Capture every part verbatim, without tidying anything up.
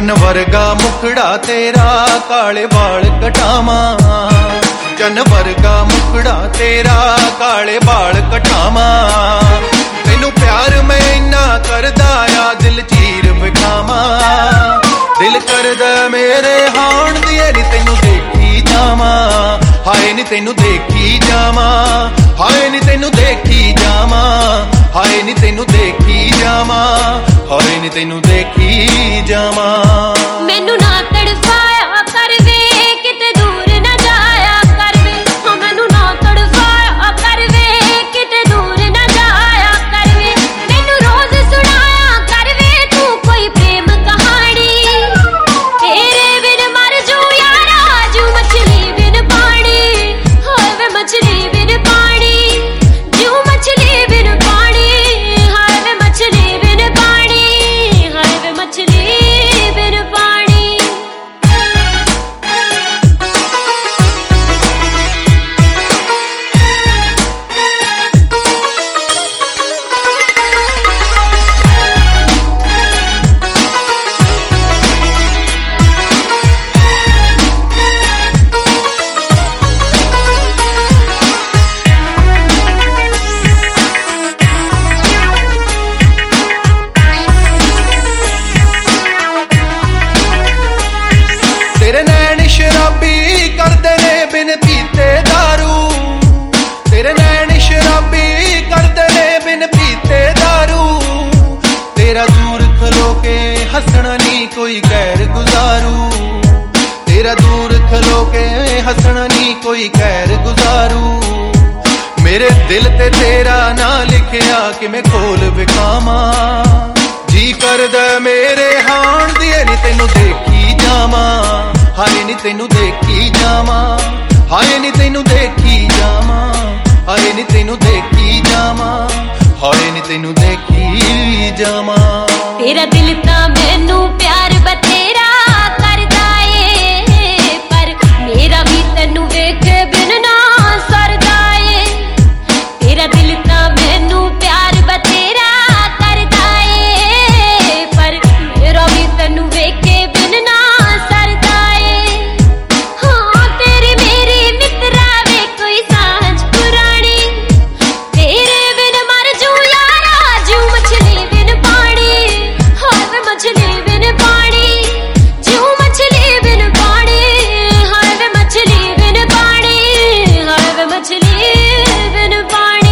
चन वर्गा मुखड़ा तेरा काले बाल कटावा, चन वर्गा मुखड़ा तेरा काले बाल कटावा। तेनू प्यार मैं इन्ना करदा आ दिल चीर विखावा, दिल करदा मेरे हाण दी नी तेनू देखी जावा, हाय नी तेनू देखी जावा, हाय नी तेनू देखी जावा, हाय नी तेनू देखी जावा, हाय नी तेनू देखी जावा। मैनू ना तड़फाया कर वे किते दूर ना जाया कर वे, हो मैनू ना तड़फाया कर वे किते दूर ना जाया कर वे। मैनू रोज सुनाया कर वे तू कोई प्रेम कहानी, तेरे बिन मर जू यारा जू मछली बिन पानी, हाय वे मछली बिन पानी, जू मछली बिन पानी, हाय वे मछली बिन पानी, हाय वे मछली बिन पानी। तेरे नैन शराबी करदे ने बिन पीते दारू, तेरे नैन शराबी करदे ने बिन पीते दारू। तेरा दूर खलो के हंसना नी कोई गैर गुजारू, तेरा दूर खलो के हंसना नी कोई गैर गुजारू। मेरे दिल ते तेरा ना लिखिया कि मैं खोल विखावा, जी करदा मेरे हाण दी नी तेनू देखी जावा, हाय नी तेनू देखी जावा, हाय नी तेनू देखी जावा, हाय नी तेनू देखी जावा, हाय नी तेनू देखी जावा। तेरा दिल तां मैनू प्यार बतेरा करदा ए, पर मेरा भी तैनू वेख बिन ना सरदा ए। तेरा दिल तां मैनू प्यार बतेरा करदा ए, पर मेरा भी तैनू वेख बिन ना सरदा ए। हाँ तेरी मेरी मित्रा वे कोई सांझ पुरानी, तेरे बिन मर जू यारा जू मछली बिन पानी, हाय वे मछली बिन पानी, जू मछली बिन पानी, हाय वे मछली बिन पानी, हाय वे मछली बिन पानी।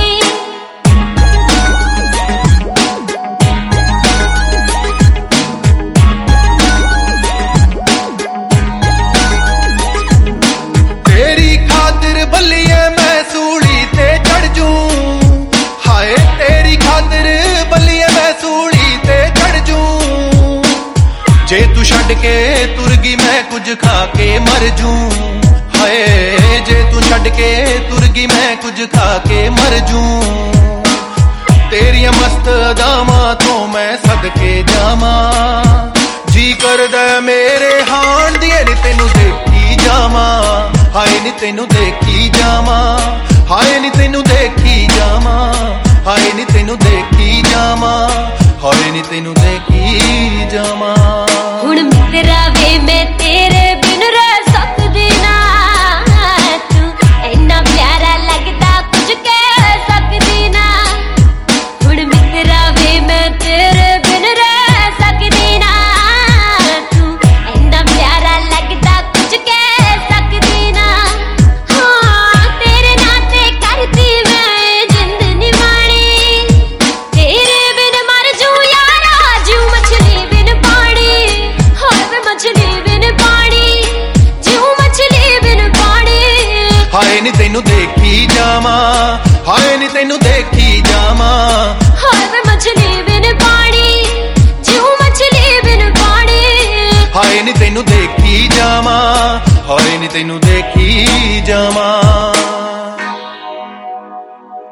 तेरी खातिर बल्लिए मैं सूली ते चढ़ जू, हाय तेरी खातिर बल्लिए मैं सूली ते चढ़ जू। जे तू छड़ के तुर गई मैं कुछ खा के मर जू, हाय जे तू छड़ के तुर गई मैं कुछ खा के मर जू। तेरिया मस्त अदावां तो मैं सदके जावा, जी करदा मेरे हाण दी नी तेनू देखी जावा, हाय नी तेनू देखी जावा, हाय नी तेनू देखी जावा, हाय नी तेनू देखी जावा, हाय नी तेनू देखी जावा। हुण मित्रा वे मैं तेरे बिन रह सकदी ना, तू इन्ना प्यारा लगदा कुछ कह सकदी ना। हुण मित्रा वे मैं तेरे बिन रह सकदी ना, तू इन्ना प्यारा लगदा कुछ कह सकदी ना। हाँ तेरे नाते करती मैं जिंद निवाणी, तेरे बिन मर जू यारा जू मछली बिन पानी, हाय वे मछली बिन पानी, जू मछली बिन पानी। हाय नी तेनू देखी जावा, हाय नी तेनू देखी जावा, हाय वे मछली बिन पानी, जू मछली बिन पानी। हाय नी तेनू देखी जावा, हाय नी तेनू देखी जावा।